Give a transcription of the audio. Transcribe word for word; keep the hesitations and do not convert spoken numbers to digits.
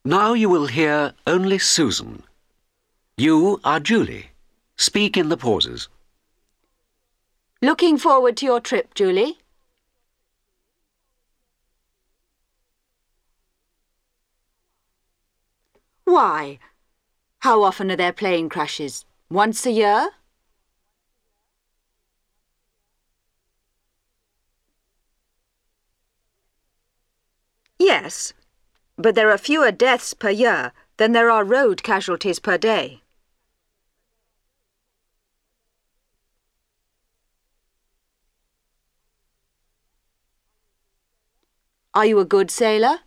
Now you will hear only Susan. You are Julie. Speak in the pauses. Looking forward to your trip, Julie? Why? How often are there plane crashes? Once a year? Yes, but there are fewer deaths per year than there are road casualties per day. Are you a good sailor?